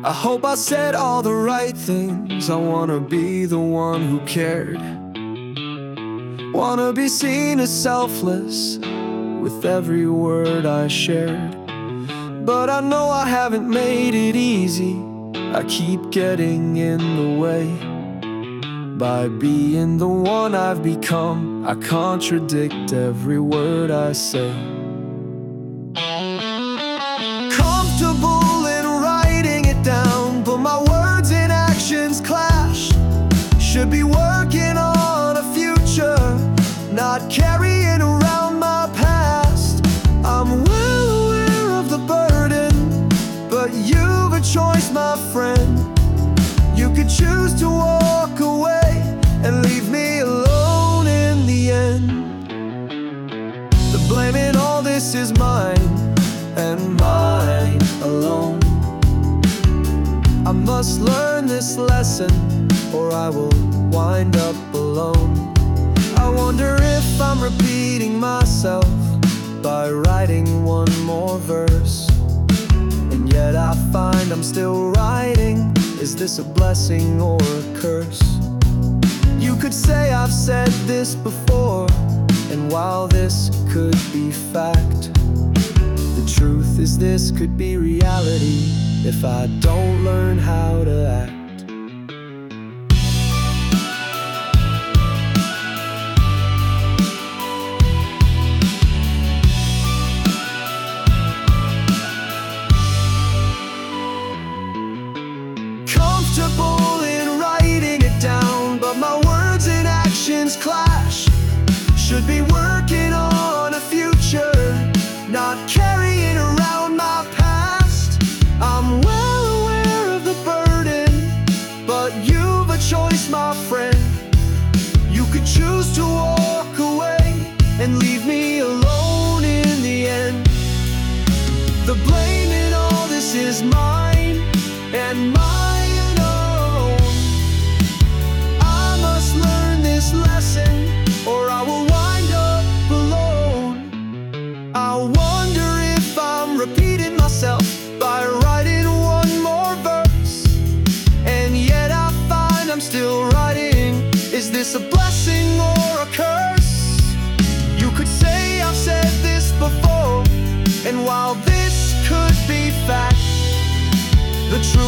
I hope I said all the right things. I wanna be the one who cared. Wanna be seen as selfless with every word I shared. But I know I haven't made it easy. I keep getting in the way. By being the one I've become, I contradict every word I say. Comfortable in writing it down, but my words and actions clash. Should be working on a future, not carrying around my past. I'm well aware of the burden, but you've a choice, my friend. You could choose to walk away and leave me alone in the end. The blame in all this is mine, and mine alone. I must learn this lesson, or I will wind up alone. I wonder if I'm repeating myself by writing one more verse. And yet I find I'm still writing. Is this a blessing or a curse? You could say I've said this before, and while this could be fact, the truth is this could be reality if I don't learn how to act. Comfortable in writing it down, but my words and actions clash. Should be working on a future, not carrying around my past. I'm well aware of the burden, but you've a choice, my friend. You could choose to walk away and leave me alone in the end. The blame in all this is mine, and mine alone. I must learn this lesson, or I will wind up alone. I wonder if I'm repeating myself by writing one more verse, and yet I find I'm still writing. Is this a blessing or a curse? You could say I've said this before, and while this could be fact, the truth